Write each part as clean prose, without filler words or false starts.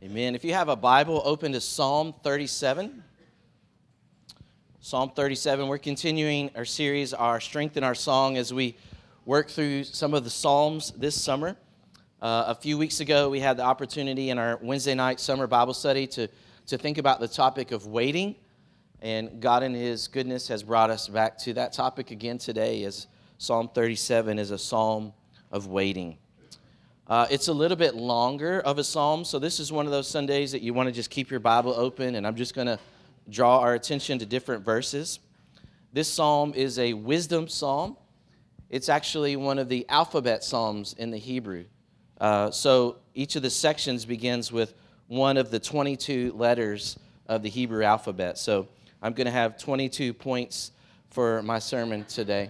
Amen. If you have a Bible, open to Psalm 37. Psalm 37, we're continuing our series, our Strength in Our Song, as we work through some of the Psalms this summer. A few weeks ago, we had the opportunity in our Wednesday night summer Bible study to think about the topic of waiting, and God in His goodness has brought us back to that topic again today, as Psalm 37 is a psalm of waiting. It's a little bit longer of a psalm, so this is one of those Sundays that you want to just keep your Bible open, and I'm just going to draw our attention to different verses. This psalm is a wisdom psalm. It's actually one of the alphabet psalms in the Hebrew. So each of the sections begins with one of the 22 letters of the Hebrew alphabet. So I'm going to have 22 points for my sermon today.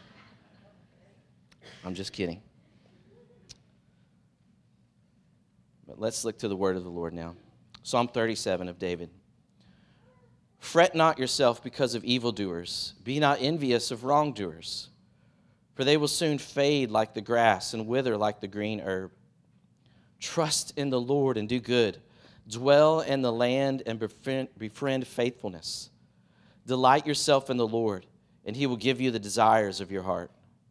I'm just kidding. But let's look to the word of the Lord now. Psalm 37 of David. Fret not yourself because of evildoers. Be not envious of wrongdoers, for they will soon fade like the grass and wither like the green herb. Trust in the Lord and do good. Dwell in the land and befriend faithfulness. Delight yourself in the Lord, and He will give you the desires of your heart.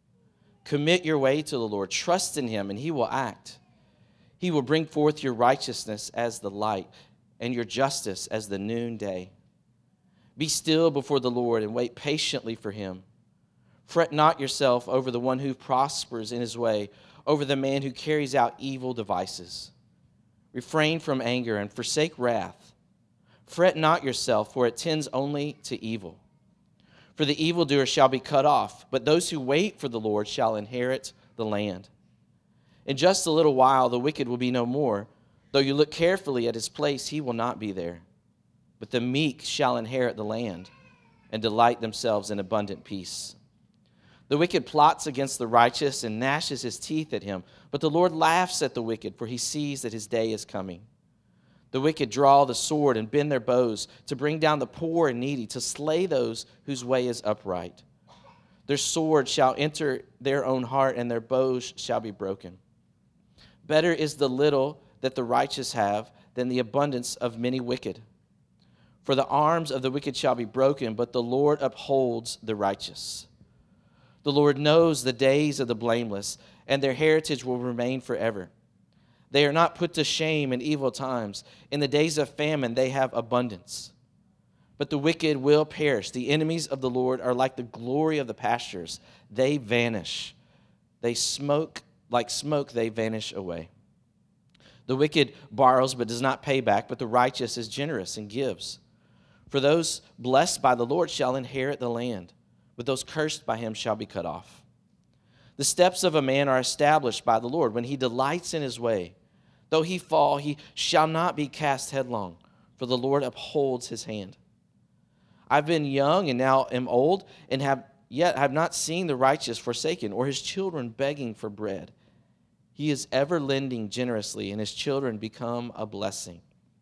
Commit your way to the Lord. Trust in Him, and He will act. He will bring forth your righteousness as the light and your justice as the noonday. Be still before the Lord and wait patiently for Him. Fret not yourself over the one who prospers in his way, over the man who carries out evil devices. Refrain from anger and forsake wrath. Fret not yourself, for it tends only to evil. For the evildoer shall be cut off, but those who wait for the Lord shall inherit the land. In just a little while the wicked will be no more. Though you look carefully at his place, he will not be there. But the meek shall inherit the land and delight themselves in abundant peace. The wicked plots against the righteous and gnashes his teeth at him. But the Lord laughs at the wicked, for He sees that his day is coming. The wicked draw the sword and bend their bows to bring down the poor and needy, to slay those whose way is upright. Their sword shall enter their own heart, and their bows shall be broken. Better is the little that the righteous have than the abundance of many wicked. For the arms of the wicked shall be broken, but the Lord upholds the righteous. The Lord knows the days of the blameless, and their heritage will remain forever. They are not put to shame in evil times. In the days of famine they have abundance. But the wicked will perish. The enemies of the Lord are like the glory of the pastures. They vanish. They smoke. Like smoke, they vanish away. The wicked borrows but does not pay back, but the righteous is generous and gives. For those blessed by the Lord shall inherit the land, but those cursed by Him shall be cut off. The steps of a man are established by the Lord when he delights in his way. Though he fall, he shall not be cast headlong, for the Lord upholds his hand. I've been young and now am old, and have not seen the righteous forsaken, or his children begging for bread. He is ever lending generously, and his children become a blessing.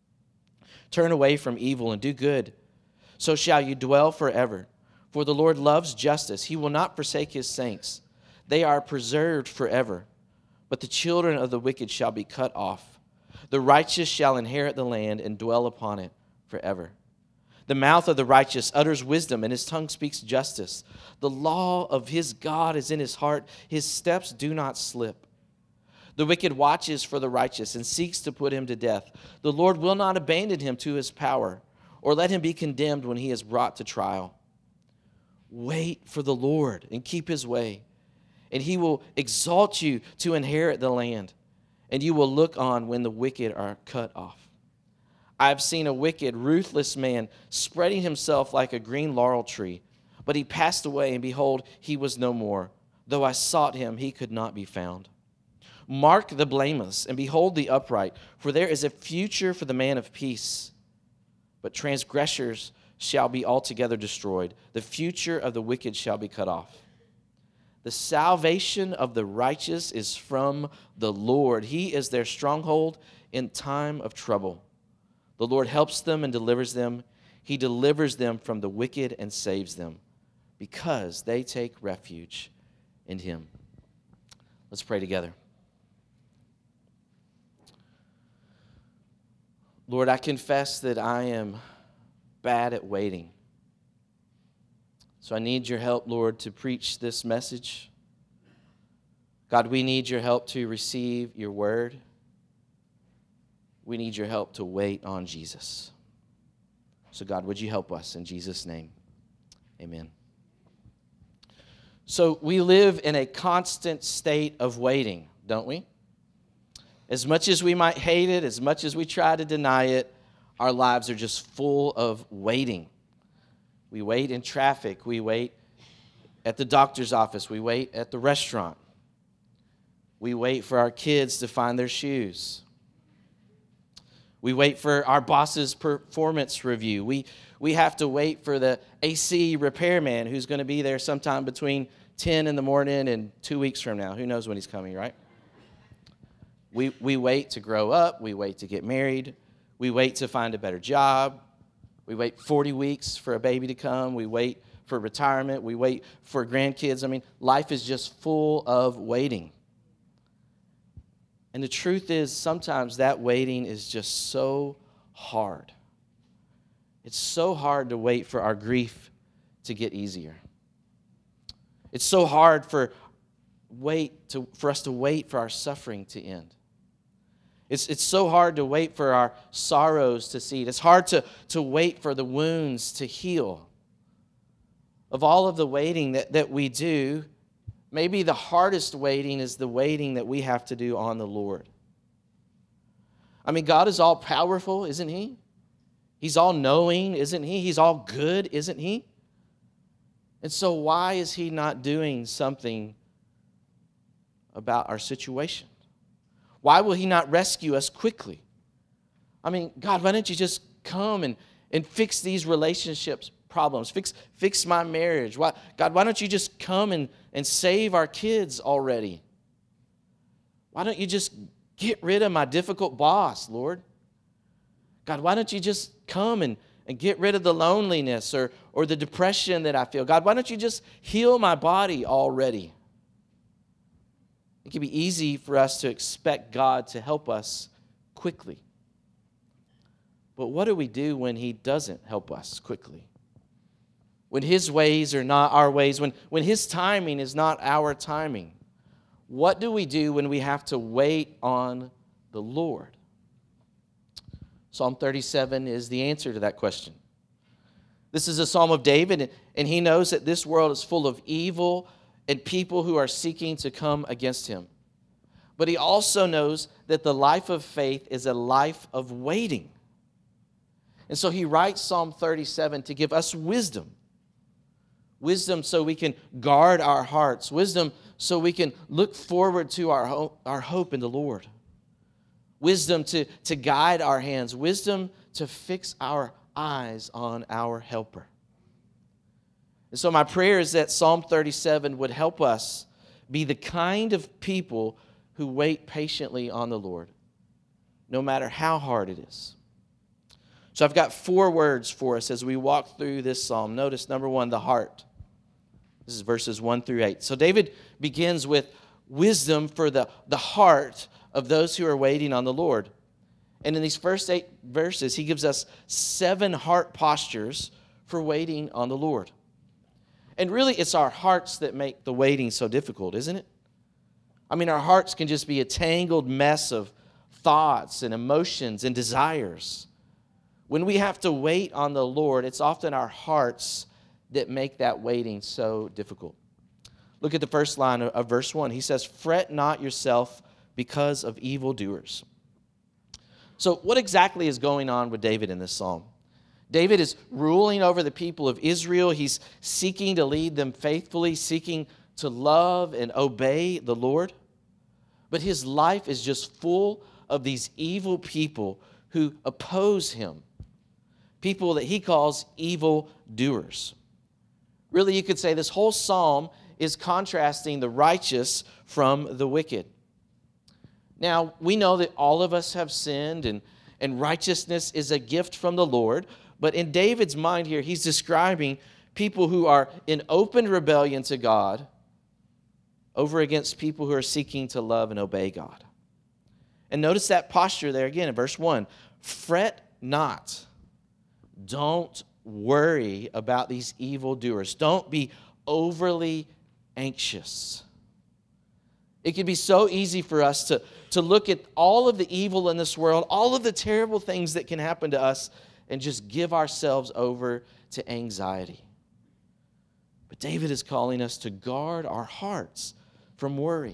Turn away from evil and do good, so shall you dwell forever. For the Lord loves justice. He will not forsake His saints. They are preserved forever, but the children of the wicked shall be cut off. The righteous shall inherit the land and dwell upon it forever. The mouth of the righteous utters wisdom, and his tongue speaks justice. The law of his God is in his heart. His steps do not slip. The wicked watches for the righteous and seeks to put him to death. The Lord will not abandon him to his power, or let him be condemned when he is brought to trial. Wait for the Lord and keep His way, and He will exalt you to inherit the land, and you will look on when the wicked are cut off. I have seen a wicked, ruthless man spreading himself like a green laurel tree, but he passed away, and behold, he was no more. Though I sought him, he could not be found. Mark the blameless, and behold the upright, for there is a future for the man of peace. But transgressors shall be altogether destroyed. The future of the wicked shall be cut off. The salvation of the righteous is from the Lord. He is their stronghold in time of trouble. The Lord helps them and delivers them. He delivers them from the wicked and saves them, because they take refuge in Him. Let's pray together. Lord, I confess that I am bad at waiting. So I need your help, Lord, to preach this message. God, we need your help to receive your word. We need your help to wait on Jesus. So God, would you help us in Jesus' name? Amen. So we live in a constant state of waiting, don't we? As much as we might hate it, as much as we try to deny it, our lives are just full of waiting. We wait in traffic. We wait at the doctor's office. We wait at the restaurant. We wait for our kids to find their shoes. We wait for our boss's performance review. We have to wait for the AC repairman who's going to be there sometime between 10 in the morning and 2 weeks from now. Who knows when he's coming, right? We wait to grow up. We wait to get married. We wait to find a better job. We wait 40 weeks for a baby to come. We wait for retirement. We wait for grandkids. I mean, life is just full of waiting. And the truth is, sometimes that waiting is just so hard. It's so hard to wait for our grief to get easier. It's so hard for us to wait for our suffering to end. It's so hard to wait for our sorrows to cease. It's hard to wait for the wounds to heal. Of all of the waiting that we do, maybe the hardest waiting is the waiting that we have to do on the Lord. I mean, God is all powerful, isn't He? He's all knowing, isn't He? He's all good, isn't He? And so why is He not doing something about our situation? Why will He not rescue us quickly? I mean, God, why don't you just come and fix these relationships problems? Fix my marriage. God, why don't you just come and save our kids already? Why don't you just get rid of my difficult boss, Lord? God, why don't you just come and get rid of the loneliness or the depression that I feel? God, why don't you just heal my body already? It can be easy for us to expect God to help us quickly. But what do we do when He doesn't help us quickly? When His ways are not our ways, when His timing is not our timing? What do we do when we have to wait on the Lord? Psalm 37 is the answer to that question. This is a psalm of David, and he knows that this world is full of evil and people who are seeking to come against him. But he also knows that the life of faith is a life of waiting. And so he writes Psalm 37 to give us wisdom. Wisdom so we can guard our hearts. Wisdom so we can look forward to our hope in the Lord. Wisdom to guide our hands. Wisdom to fix our eyes on our helper. And so my prayer is that Psalm 37 would help us be the kind of people who wait patiently on the Lord, no matter how hard it is. So I've got 4 words for us as we walk through this psalm. Notice, number 1, the heart. This is verses 1 through 8. So David begins with wisdom for the heart of those who are waiting on the Lord. And in these first 8 verses, he gives us 7 heart postures for waiting on the Lord. And really, it's our hearts that make the waiting so difficult, isn't it? I mean, our hearts can just be a tangled mess of thoughts and emotions and desires. When we have to wait on the Lord, it's often our hearts that make that waiting so difficult. Look at the first line of verse 1. He says, "Fret not yourself because of evildoers." So what exactly is going on with David in this psalm? David is ruling over the people of Israel. He's seeking to lead them faithfully, seeking to love and obey the Lord. But his life is just full of these evil people who oppose him. People that he calls evil doers. Really, you could say this whole psalm is contrasting the righteous from the wicked. Now, we know that all of us have sinned and righteousness is a gift from the Lord. But in David's mind here, he's describing people who are in open rebellion to God over against people who are seeking to love and obey God. And notice that posture there again in verse 1. Fret not. Don't worry about these evildoers. Don't be overly anxious. It can be so easy for us to look at all of the evil in this world, all of the terrible things that can happen to us, and just give ourselves over to anxiety. But David is calling us to guard our hearts from worry.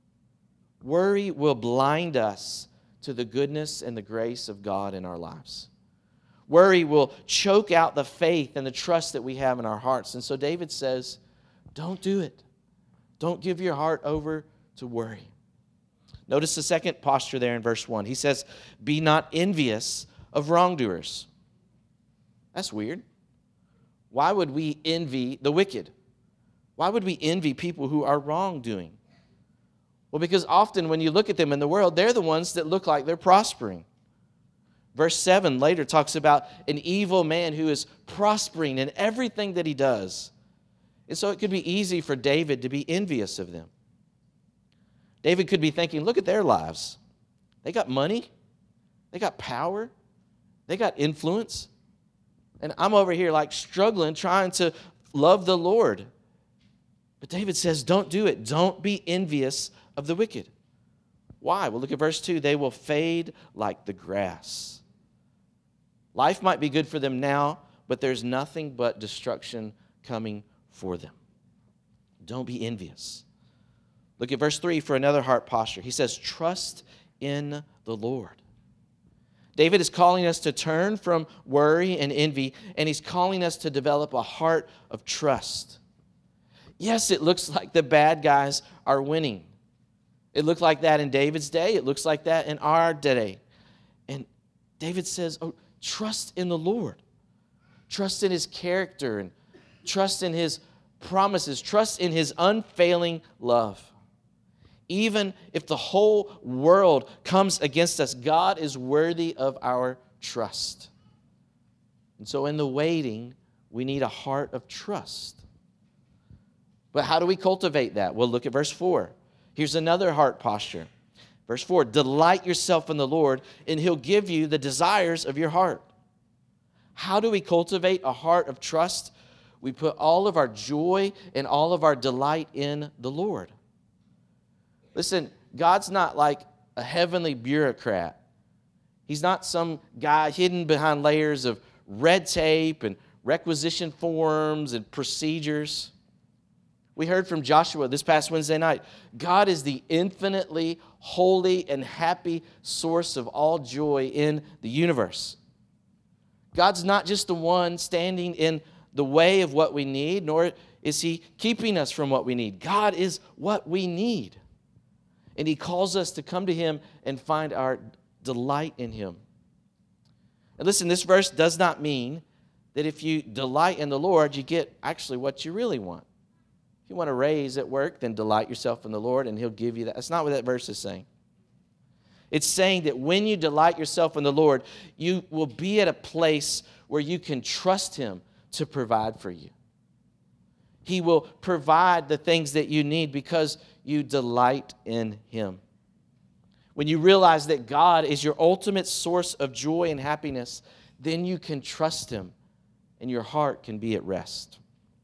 Worry will blind us to the goodness and the grace of God in our lives. Worry will choke out the faith and the trust that we have in our hearts. And so David says, don't do it. Don't give your heart over to worry. Notice the second posture there in verse 1. He says, be not envious of wrongdoers. That's weird. Why would we envy the wicked? Why would we envy people who are wrongdoing? Well, because often when you look at them in the world, they're the ones that look like they're prospering. Verse 7 later talks about an evil man who is prospering in everything that he does. And so it could be easy for David to be envious of them. David could be thinking, look at their lives. They got money. They got power. They got influence. And I'm over here like struggling, trying to love the Lord. But David says, don't do it. Don't be envious of the wicked. Why? Well, look at verse 2. They will fade like the grass. Life might be good for them now, but there's nothing but destruction coming for them. Don't be envious. Look at verse 3 for another heart posture. He says, trust in the Lord. David is calling us to turn from worry and envy, and he's calling us to develop a heart of trust. Yes, it looks like the bad guys are winning. It looked like that in David's day. It looks like that in our day. And David says, trust in the Lord. Trust in his character and trust in his promises. Trust in his unfailing love. Even if the whole world comes against us, God is worthy of our trust. And so in the waiting, we need a heart of trust. But how do we cultivate that? Well, look at verse 4. Here's another heart posture. Verse 4, delight yourself in the Lord, and he'll give you the desires of your heart. How do we cultivate a heart of trust? We put all of our joy and all of our delight in the Lord. Listen, God's not like a heavenly bureaucrat. He's not some guy hidden behind layers of red tape and requisition forms and procedures. We heard from Joshua this past Wednesday night. God is the infinitely holy and happy source of all joy in the universe. God's not just the one standing in the way of what we need, nor is he keeping us from what we need. God is what we need. And he calls us to come to him and find our delight in him. And listen, this verse does not mean that if you delight in the Lord, you get actually what you really want. If you want a raise at work, then delight yourself in the Lord and he'll give you that. That's not what that verse is saying. It's saying that when you delight yourself in the Lord, you will be at a place where you can trust him to provide for you. He will provide the things that you need because you delight in him. When you realize that God is your ultimate source of joy and happiness, then you can trust him and your heart can be at rest.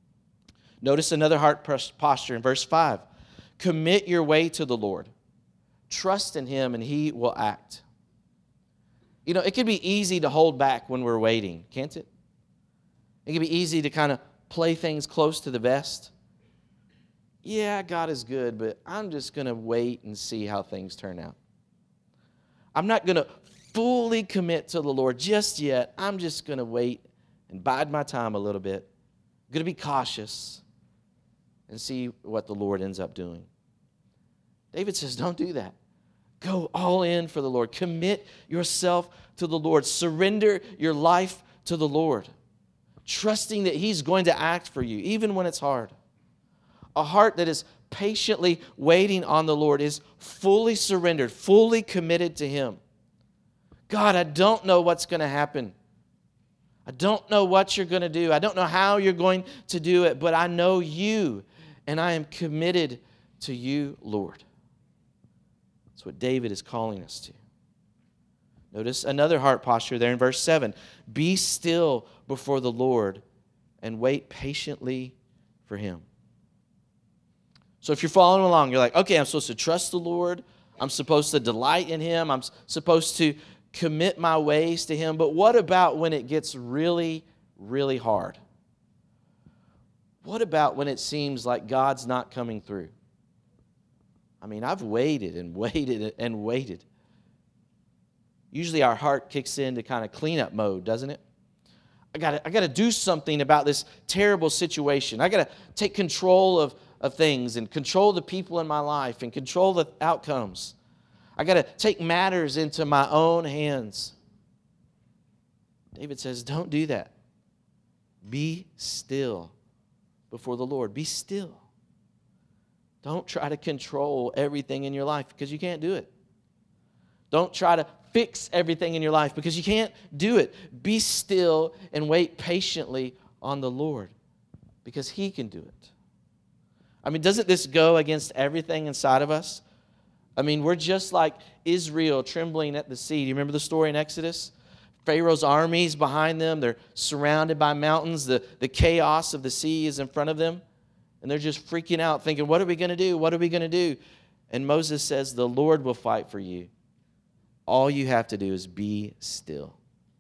Notice another heart posture in verse 5. Commit your way to the Lord. Trust in him and he will act. You know, it can be easy to hold back when we're waiting, can't it? It can be easy to kind of play things close to the vest. Yeah, God is good, but I'm just going to wait and see how things turn out. I'm not going to fully commit to the Lord just yet. I'm just going to wait and bide my time a little bit. I'm going to be cautious and see what the Lord ends up doing. David says, don't do that. Go all in for the Lord. Commit yourself to the Lord. Surrender your life to the Lord, trusting that he's going to act for you, even when it's hard. A heart that is patiently waiting on the Lord is fully surrendered, fully committed to him. God, I don't know what's going to happen. I don't know what you're going to do. I don't know how you're going to do it, but I know you, and I am committed to you, Lord. That's what David is calling us to. Notice another heart posture there in verse 7. Be still before the Lord and wait patiently for him. So if you're following along, you're like, okay, I'm supposed to trust the Lord. I'm supposed to delight in him. I'm supposed to commit my ways to him. But what about when it gets really, really hard? What about when it seems like God's not coming through? I mean, I've waited and waited and waited. Usually our heart kicks into kind of cleanup mode, doesn't it? I got to do something about this terrible situation. I got to take control of things and control the people in my life and control the outcomes. I got to take matters into my own hands. David says, don't do that. Be still before the Lord. Be still. Don't try to control everything in your life because you can't do it. Don't try to fix everything in your life because you can't do it. Be still and wait patiently on the Lord because he can do it. I mean, doesn't this go against everything inside of us? I mean, we're just like Israel trembling at the sea. Do you remember the story in Exodus? Pharaoh's armies behind them. They're surrounded by mountains. The chaos of the sea is in front of them. And they're just freaking out, thinking, what are we going to do? What are we going to do? And Moses says, the Lord will fight for you. All you have to do is be still.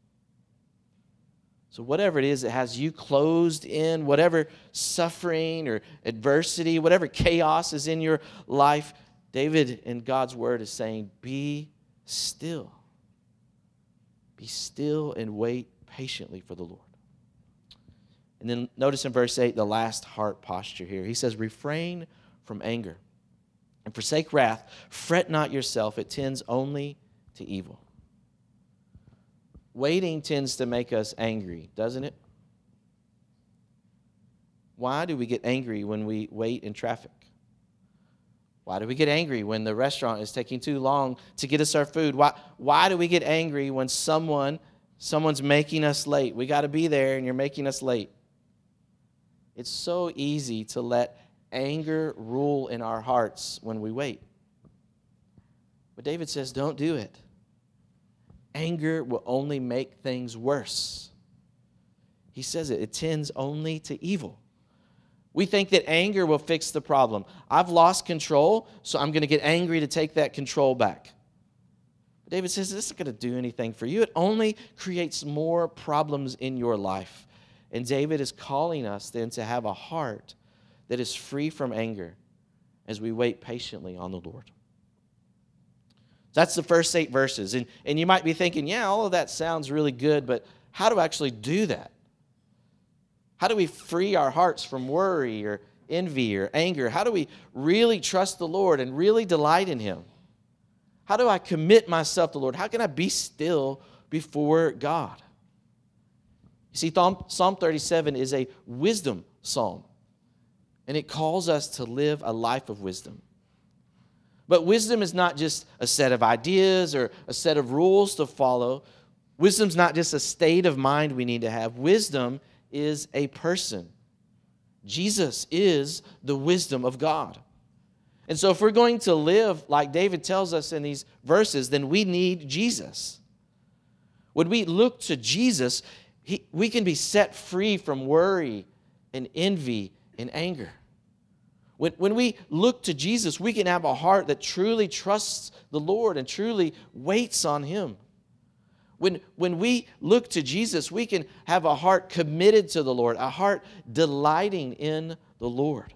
So whatever it is that has you closed in, whatever suffering or adversity, whatever chaos is in your life, David in God's word is saying, be still. Be still and wait patiently for the Lord. And then notice in verse 8, the last heart posture here. He says, refrain from anger and forsake wrath. Fret not yourself. It tends only to evil. Waiting tends to make us angry, doesn't it? Why do we get angry when we wait in traffic? Why do we get angry when the restaurant is taking too long to get us our food? Why do we get angry when someone's making us late? We got to be there and you're making us late. It's so easy to let anger rule in our hearts when we wait. But David says, don't do it. Anger will only make things worse. He says it tends only to evil. We think that anger will fix the problem. I've lost control, so I'm going to get angry to take that control back. But David says this isn't going to do anything for you. It only creates more problems in your life. And David is calling us then to have a heart that is free from anger as we wait patiently on the Lord. That's the first 8 verses. And you might be thinking, yeah, all of that sounds really good, but how do I actually do that? How do we free our hearts from worry or envy or anger? How do we really trust the Lord and really delight in him? How do I commit myself to the Lord? How can I be still before God? You see, Psalm 37 is a wisdom psalm, and it calls us to live a life of wisdom. But wisdom is not just a set of ideas or a set of rules to follow. Wisdom's not just a state of mind we need to have. Wisdom is a person. Jesus is the wisdom of God. And so if we're going to live like David tells us in these verses, then we need Jesus. When we look to Jesus, we can be set free from worry and envy and anger. When we look to Jesus, we can have a heart that truly trusts the Lord and truly waits on him. When we look to Jesus, we can have a heart committed to the Lord, a heart delighting in the Lord.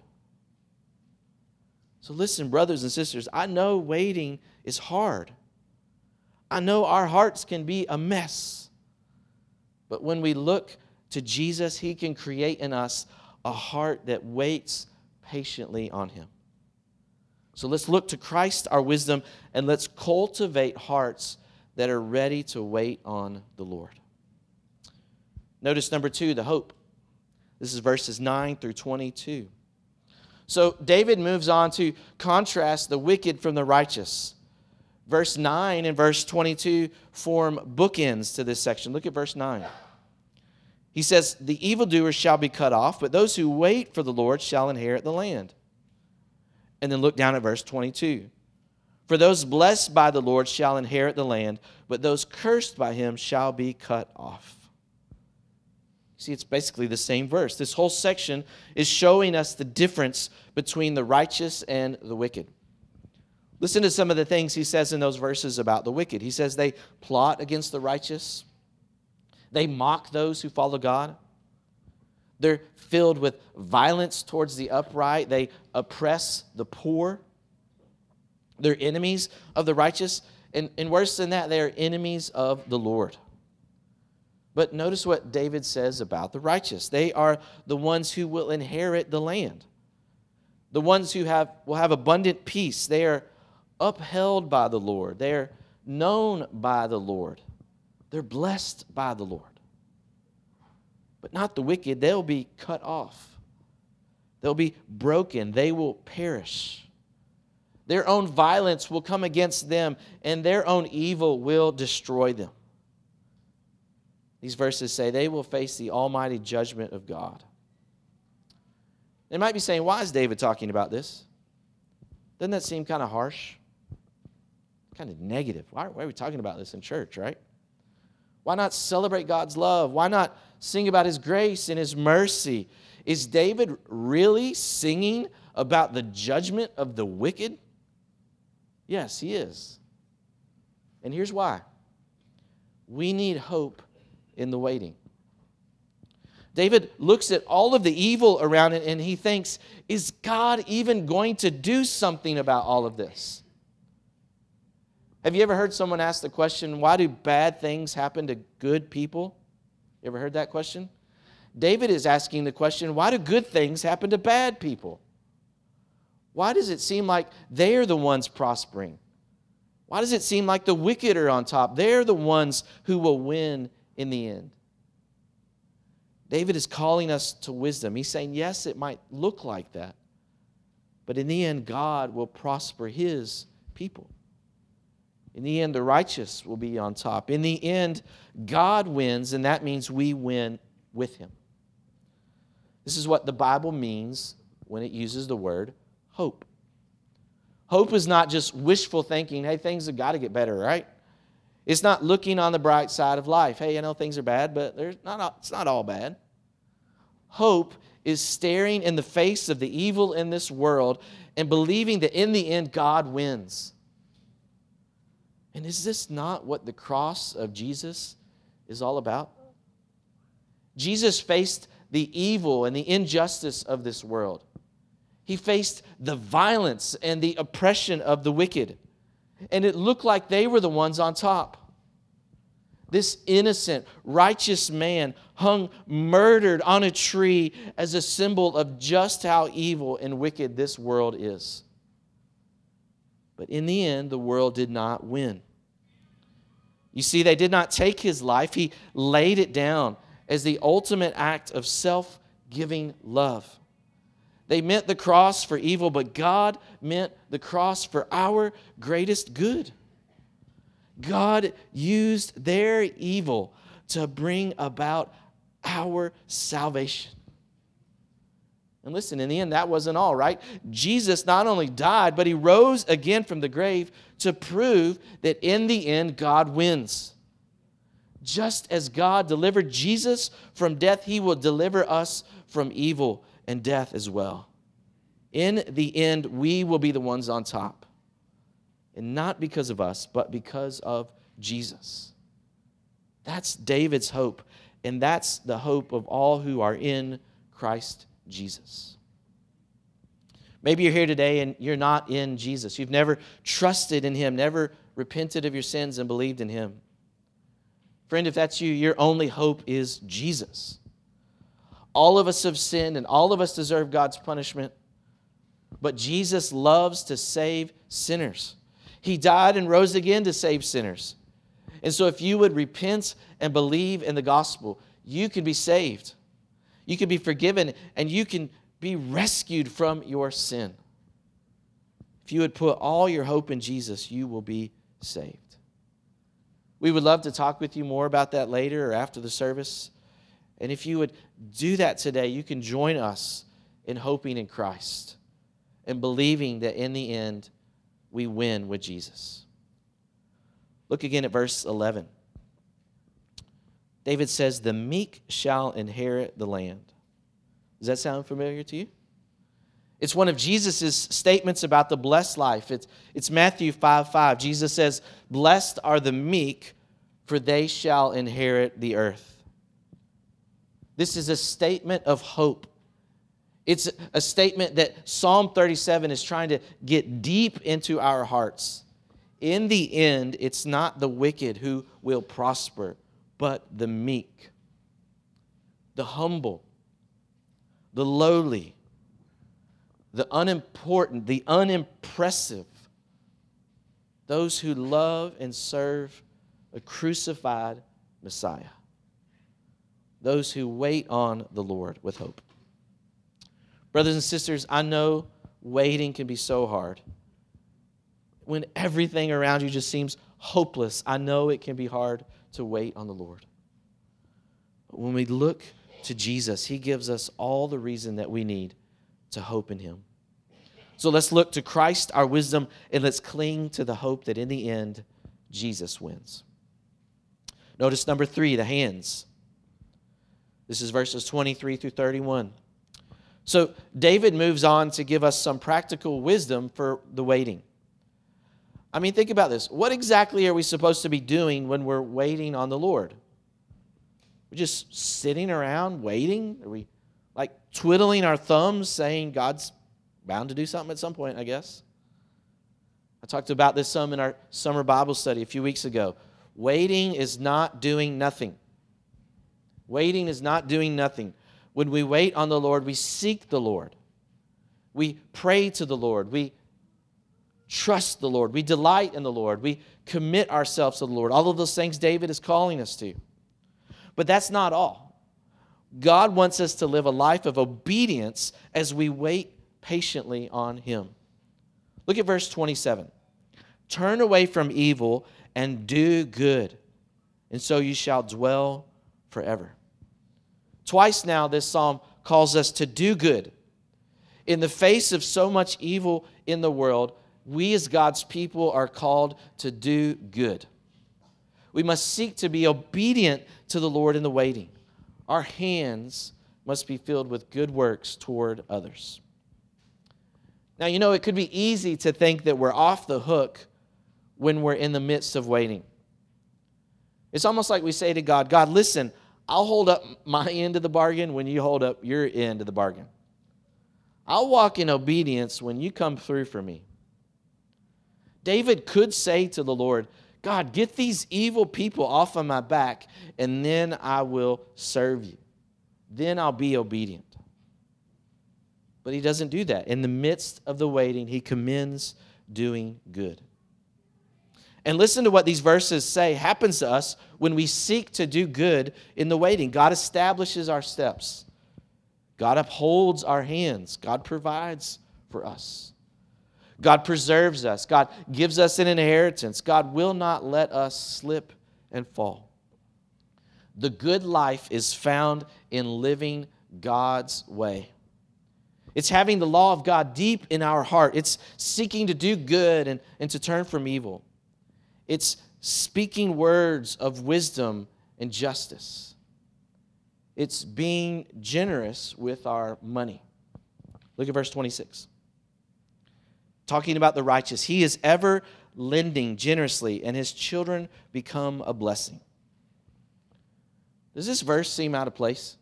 So listen, brothers and sisters, I know waiting is hard. I know our hearts can be a mess. But when we look to Jesus, he can create in us a heart that waits patiently on him. So let's look to Christ, our wisdom, and let's cultivate hearts that are ready to wait on the Lord. Notice number 2, the hope. This is verses 9 through 22. So David moves on to contrast the wicked from the righteous. Verse 9 and verse 22 form bookends to this section. Look at verse 9. He says, the evildoers shall be cut off, but those who wait for the Lord shall inherit the land. And then look down at verse 22. For those blessed by the Lord shall inherit the land, but those cursed by him shall be cut off. See, it's basically the same verse. This whole section is showing us the difference between the righteous and the wicked. Listen to some of the things he says in those verses about the wicked. He says they plot against the righteous. They mock those who follow God. They're filled with violence towards the upright. They oppress the poor. They're enemies of the righteous. And worse than that, they are enemies of the Lord. But notice what David says about the righteous. They are the ones who will inherit the land. The ones who will have abundant peace. They are upheld by the Lord. They are known by the Lord. They're blessed by the Lord. But not the wicked. They'll be cut off. They'll be broken. They will perish. Their own violence will come against them, and their own evil will destroy them. These verses say they will face the almighty judgment of God. They might be saying, why is David talking about this? Doesn't that seem kind of harsh? Kind of negative. Why are we talking about this in church, right? Why not celebrate God's love? Why not sing about his grace and his mercy? Is David really singing about the judgment of the wicked? Yes, he is. And here's why. We need hope in the waiting. David looks at all of the evil around it and he thinks, is God even going to do something about all of this? Have you ever heard someone ask the question, why do bad things happen to good people? You ever heard that question? David is asking the question, why do good things happen to bad people? Why does it seem like they're the ones prospering? Why does it seem like the wicked are on top? They're the ones who will win in the end. David is calling us to wisdom. He's saying, yes, it might look like that, but in the end, God will prosper his people. In the end, the righteous will be on top. In the end, God wins, and that means we win with him. This is what the Bible means when it uses the word hope. Hope is not just wishful thinking, hey, things have got to get better, right? It's not looking on the bright side of life. Hey, I know things are bad, but it's not all bad. Hope is staring in the face of the evil in this world and believing that in the end, God wins. And is this not what the cross of Jesus is all about? Jesus faced the evil and the injustice of this world. He faced the violence and the oppression of the wicked. And it looked like they were the ones on top. This innocent, righteous man hung murdered on a tree as a symbol of just how evil and wicked this world is. But in the end, the world did not win. You see, they did not take his life. He laid it down as the ultimate act of self-giving love. They meant the cross for evil, but God meant the cross for our greatest good. God used their evil to bring about our salvation. And listen, in the end, that wasn't all, right? Jesus not only died, but he rose again from the grave to prove that in the end, God wins. Just as God delivered Jesus from death, he will deliver us from evil and death as well. In the end, we will be the ones on top. And not because of us, but because of Jesus. That's David's hope. And that's the hope of all who are in Christ Jesus. Maybe you're here today and you're not in Jesus. You've never trusted in him, never repented of your sins and believed in him. Friend, if that's you, your only hope is Jesus. All of us have sinned and all of us deserve God's punishment. But Jesus loves to save sinners. He died and rose again to save sinners. And so if you would repent and believe in the gospel, you can be saved. You can be forgiven and you can be rescued from your sin. If you would put all your hope in Jesus, you will be saved. We would love to talk with you more about that later or after the service. And if you would do that today, you can join us in hoping in Christ and believing that in the end, we win with Jesus. Look again at verse 11. David says, the meek shall inherit the land. Does that sound familiar to you? It's one of Jesus' statements about the blessed life. It's Matthew 5:5. Jesus says, blessed are the meek, for they shall inherit the earth. This is a statement of hope. It's a statement that Psalm 37 is trying to get deep into our hearts. In the end, it's not the wicked who will prosper, but the meek, the humble, the lowly, the unimportant, the unimpressive, those who love and serve a crucified Messiah, those who wait on the Lord with hope. Brothers and sisters, I know waiting can be so hard. When everything around you just seems hopeless, I know it can be hard to wait on the Lord. But when we look to Jesus, He gives us all the reason that we need to hope in Him. So let's look to Christ, our wisdom, and let's cling to the hope that in the end, Jesus wins. Notice number 3, the hands. This is verses 23 through 31. So David moves on to give us some practical wisdom for the waiting. I mean, think about this. What exactly are we supposed to be doing when we're waiting on the Lord? We're just sitting around waiting? Are we like twiddling our thumbs saying God's bound to do something at some point, I guess? I talked about this some in our summer Bible study a few weeks ago. Waiting is not doing nothing. Waiting is not doing nothing. When we wait on the Lord, we seek the Lord. We pray to the Lord. We trust the Lord. We delight in the Lord. We commit ourselves to the Lord. All of those things David is calling us to. But that's not all. God wants us to live a life of obedience as we wait patiently on Him. Look at verse 27. Turn away from evil and do good, and so you shall dwell forever. Twice now this psalm calls us to do good. In the face of so much evil in the world, we as God's people are called to do good. We must seek to be obedient to the Lord in the waiting. Our hands must be filled with good works toward others. Now, you know, it could be easy to think that we're off the hook when we're in the midst of waiting. It's almost like we say to God, God, listen, I'll hold up my end of the bargain when you hold up your end of the bargain. I'll walk in obedience when you come through for me. David could say to the Lord, God, get these evil people off of my back, and then I will serve you. Then I'll be obedient. But he doesn't do that. In the midst of the waiting, he commends doing good. And listen to what these verses say happens to us when we seek to do good in the waiting. God establishes our steps. God upholds our hands. God provides for us. God preserves us. God gives us an inheritance. God will not let us slip and fall. The good life is found in living God's way. It's having the law of God deep in our heart. It's seeking to do good and to turn from evil. It's speaking words of wisdom and justice. It's being generous with our money. Look at verse 26. Talking about the righteous. He is ever lending generously, and his children become a blessing. Does this verse seem out of place?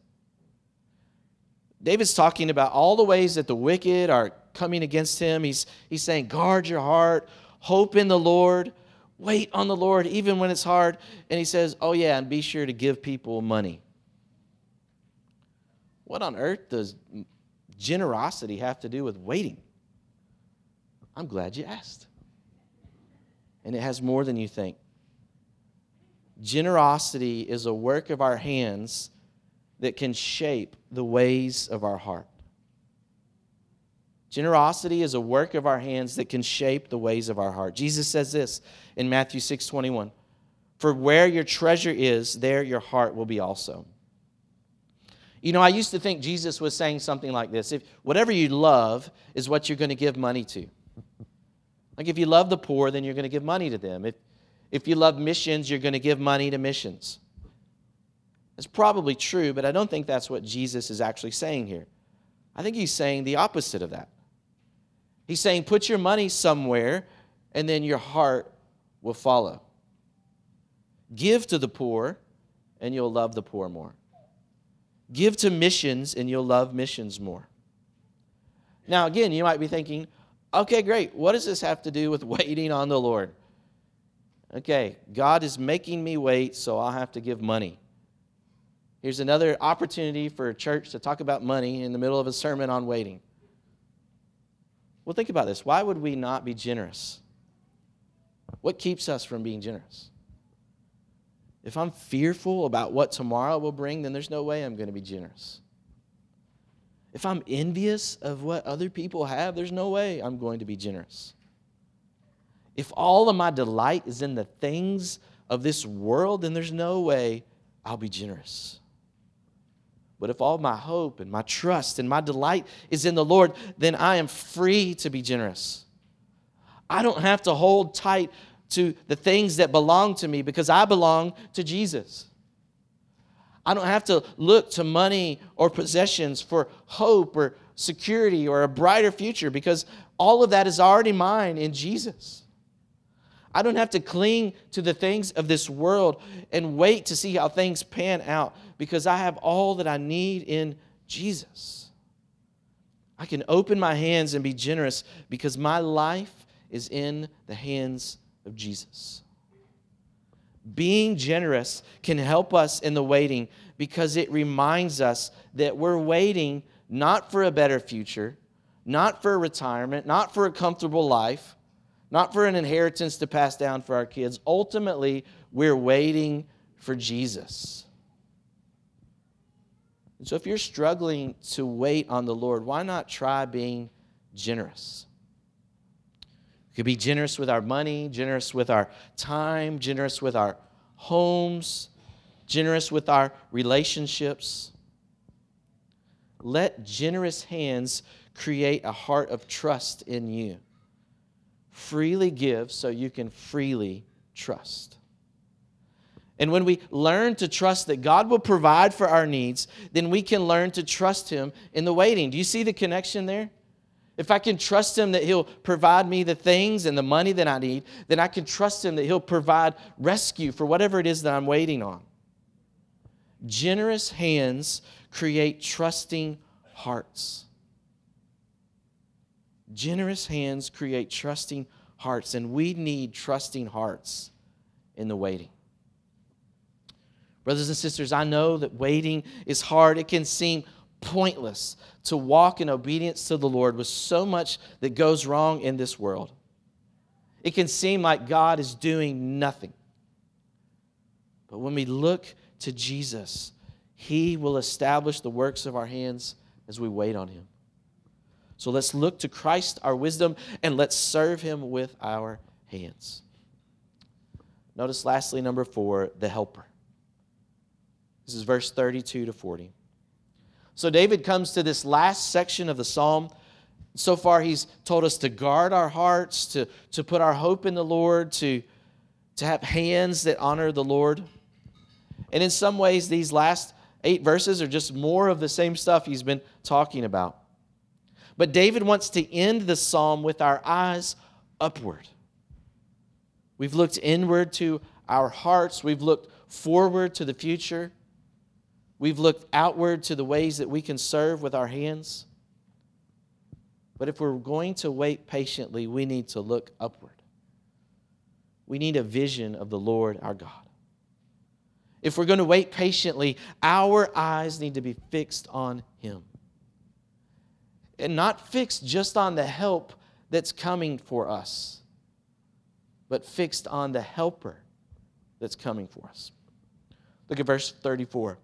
David's talking about all the ways that the wicked are coming against him. He's saying, guard your heart, hope in the Lord, wait on the Lord even when it's hard. And he says, oh yeah, and be sure to give people money. What on earth does generosity have to do with waiting? I'm glad you asked. And it has more than you think. Generosity is a work of our hands that can shape the ways of our heart. Generosity is a work of our hands that can shape the ways of our heart. Jesus says this in Matthew 6:21. For where your treasure is, there your heart will be also. You know, I used to think Jesus was saying something like this. If whatever you love is what you're going to give money to. Like if you love the poor, then you're going to give money to them. If you love missions, you're going to give money to missions. It's probably true, but I don't think that's what Jesus is actually saying here. I think he's saying the opposite of that. He's saying put your money somewhere and then your heart will follow. Give to the poor and you'll love the poor more. Give to missions and you'll love missions more. Now, again, you might be thinking, okay, great. What does this have to do with waiting on the Lord? Okay, God is making me wait, so I'll have to give money. Here's another opportunity for a church to talk about money in the middle of a sermon on waiting. Well, think about this. Why would we not be generous? What keeps us from being generous? If I'm fearful about what tomorrow will bring, then there's no way I'm going to be generous. If I'm envious of what other people have, there's no way I'm going to be generous. If all of my delight is in the things of this world, then there's no way I'll be generous. But if all my hope and my trust and my delight is in the Lord, then I am free to be generous. I don't have to hold tight to the things that belong to me because I belong to Jesus. I don't have to look to money or possessions for hope or security or a brighter future because all of that is already mine in Jesus. I don't have to cling to the things of this world and wait to see how things pan out because I have all that I need in Jesus. I can open my hands and be generous because my life is in the hands of Jesus. Being generous can help us in the waiting because it reminds us that we're waiting not for a better future, not for retirement, not for a comfortable life, not for an inheritance to pass down for our kids. Ultimately, we're waiting for Jesus. And so if you're struggling to wait on the Lord, why not try being generous? We could be generous with our money, generous with our time, generous with our homes, generous with our relationships. Let generous hands create a heart of trust in you. Freely give so you can freely trust. And when we learn to trust that God will provide for our needs, then we can learn to trust Him in the waiting. Do you see the connection there? If I can trust Him that He'll provide me the things and the money that I need, then I can trust Him that He'll provide rescue for whatever it is that I'm waiting on. Generous hands create trusting hearts. Generous hands create trusting hearts, and we need trusting hearts in the waiting. Brothers and sisters, I know that waiting is hard. It can seem pointless to walk in obedience to the Lord with so much that goes wrong in this world. It can seem like God is doing nothing. But when we look to Jesus, He will establish the works of our hands as we wait on Him. So let's look to Christ, our wisdom, and let's serve Him with our hands. Notice lastly, number 4, the helper. This is verse 32 to 40. So David comes to this last section of the psalm. So far, he's told us to guard our hearts, to put our hope in the Lord, to have hands that honor the Lord. And in some ways, these last 8 verses are just more of the same stuff he's been talking about. But David wants to end the psalm with our eyes upward. We've looked inward to our hearts. We've looked forward to the future. We've looked outward to the ways that we can serve with our hands. But if we're going to wait patiently, we need to look upward. We need a vision of the Lord our God. If we're going to wait patiently, our eyes need to be fixed on Him. And not fixed just on the help that's coming for us, but fixed on the helper that's coming for us. Look at verse 34.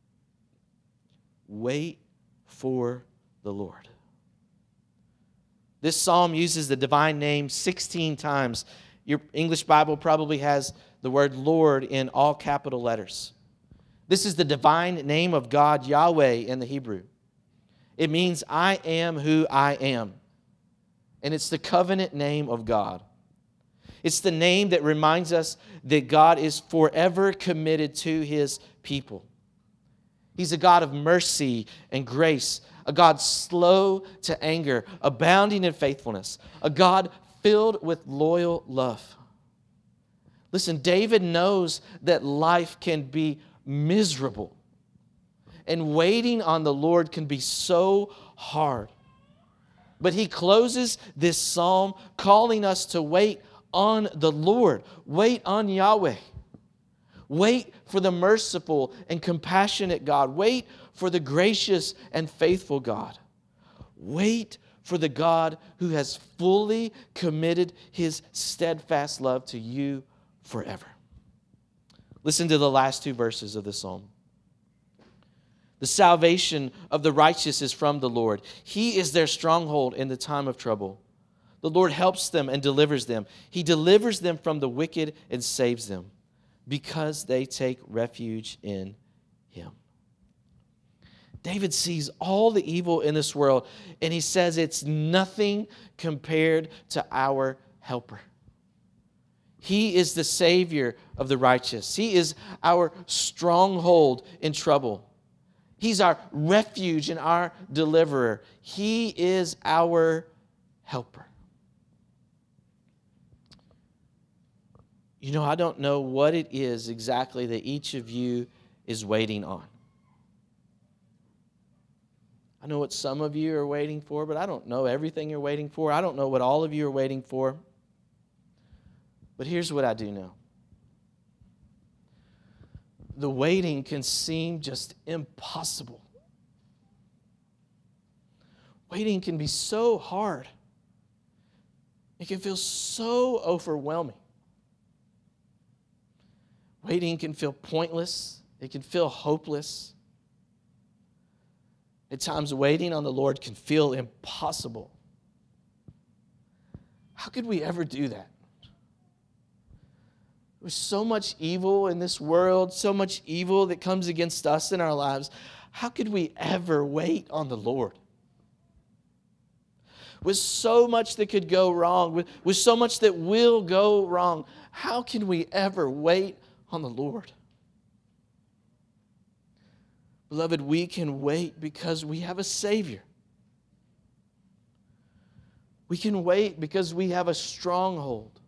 Wait for the Lord. This psalm uses the divine name 16 times. Your English Bible probably has the word Lord in all capital letters. This is the divine name of God, Yahweh, in the Hebrew. It means I am who I am. And it's the covenant name of God. It's the name that reminds us that God is forever committed to his people. He's a God of mercy and grace, a God slow to anger, abounding in faithfulness, a God filled with loyal love. Listen, David knows that life can be miserable, and waiting on the Lord can be so hard. But he closes this psalm calling us to wait on the Lord. Wait on Yahweh. Wait for the merciful and compassionate God. Wait for the gracious and faithful God. Wait for the God who has fully committed his steadfast love to you forever. Listen to the last two verses of the psalm. The salvation of the righteous is from the Lord. He is their stronghold in the time of trouble. The Lord helps them and delivers them. He delivers them from the wicked and saves them because they take refuge in him. David sees all the evil in this world, and he says it's nothing compared to our helper. He is the Savior of the righteous. He is our stronghold in trouble. He's our refuge and our deliverer. He is our helper. You know, I don't know what it is exactly that each of you is waiting on. I know what some of you are waiting for, but I don't know everything you're waiting for. I don't know what all of you are waiting for. But here's what I do know. The waiting can seem just impossible. Waiting can be so hard. It can feel so overwhelming. Waiting can feel pointless. It can feel hopeless. At times, waiting on the Lord can feel impossible. How could we ever do that? There's so much evil in this world, so much evil that comes against us in our lives. How could we ever wait on the Lord? With so much that could go wrong, with so much that will go wrong, how can we ever wait on the Lord? Beloved, we can wait because we have a Savior. We can wait because we have a stronghold.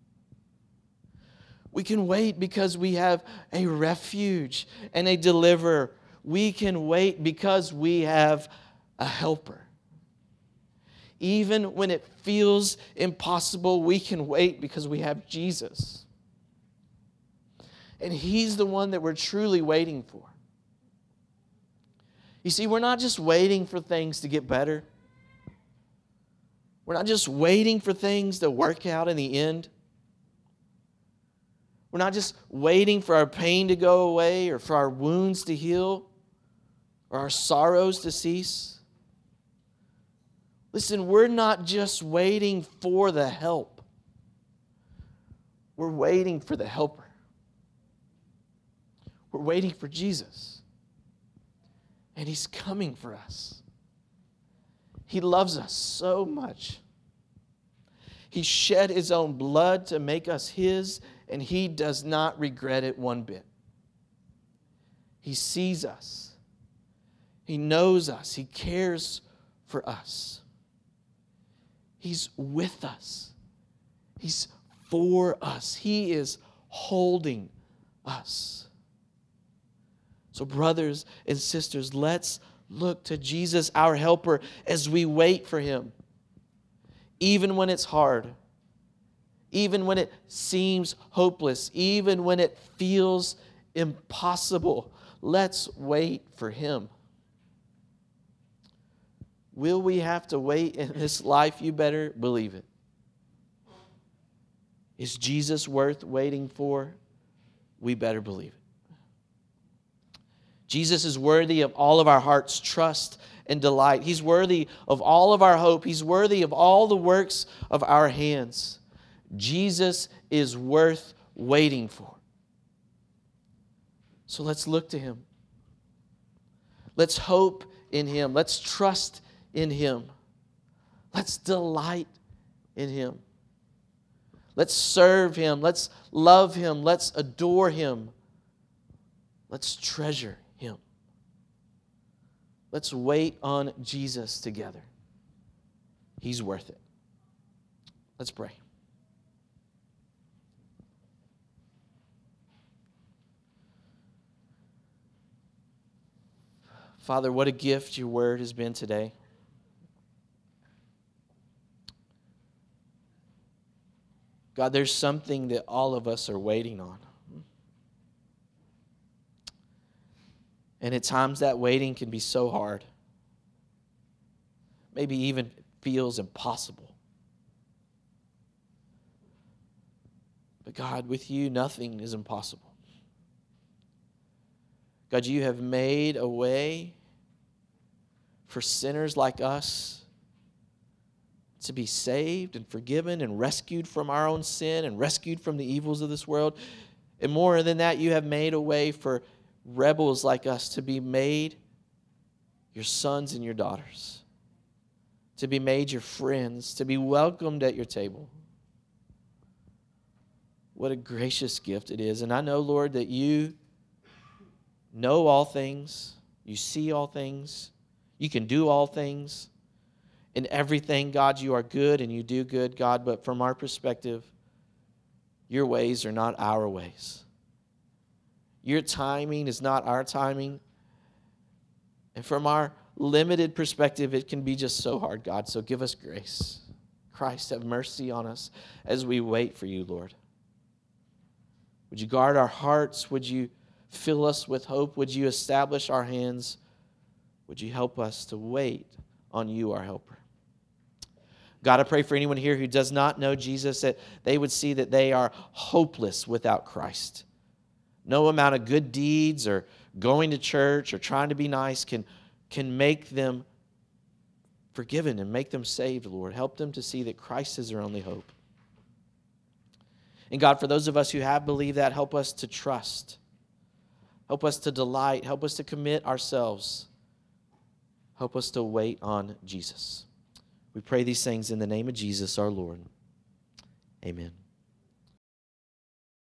We can wait because we have a refuge and a deliverer. We can wait because we have a helper. Even when it feels impossible, we can wait because we have Jesus. And He's the one that we're truly waiting for. You see, we're not just waiting for things to get better. We're not just waiting for things to work out in the end. We're not just waiting for our pain to go away or for our wounds to heal or our sorrows to cease. Listen, we're not just waiting for the help. We're waiting for the helper. We're waiting for Jesus. And He's coming for us. He loves us so much. He shed His own blood to make us His, and He does not regret it one bit. He sees us. He knows us. He cares for us. He's with us. He's for us. He is holding us. So brothers and sisters, let's look to Jesus, our helper, as we wait for Him. Even when it's hard, even when it seems hopeless, even when it feels impossible, let's wait for Him. Will we have to wait in this life? You better believe it. Is Jesus worth waiting for? We better believe it. Jesus is worthy of all of our heart's trust and delight. He's worthy of all of our hope. He's worthy of all the works of our hands. Jesus is worth waiting for. So let's look to Him. Let's hope in Him. Let's trust in Him. Let's delight in Him. Let's serve Him. Let's love Him. Let's adore Him. Let's treasure Him. Let's wait on Jesus together. He's worth it. Let's pray. Father, what a gift your word has been today. God, there's something that all of us are waiting on. And at times that waiting can be so hard. Maybe even feels impossible. But God, with you, nothing is impossible. God, you have made a way for sinners like us to be saved and forgiven and rescued from our own sin and rescued from the evils of this world. And more than that, you have made a way for rebels like us to be made your sons and your daughters, to be made your friends, to be welcomed at your table. What a gracious gift it is. And I know, Lord, that you know all things, you see all things, you can do all things. In everything, God, you are good and you do good, God, but from our perspective, your ways are not our ways. Your timing is not our timing. And from our limited perspective, it can be just so hard, God. So give us grace. Christ, have mercy on us as we wait for you, Lord. Would you guard our hearts? Would you fill us with hope? Would you establish our hands? Would you help us to wait on you, our helper? God, I pray for anyone here who does not know Jesus, that they would see that they are hopeless without Christ. No amount of good deeds or going to church or trying to be nice can make them forgiven and make them saved, Lord. Help them to see that Christ is their only hope. And God, for those of us who have believed that, help us to trust. Help us to delight. Help us to commit ourselves. Help us to wait on Jesus. We pray these things in the name of Jesus, our Lord. Amen.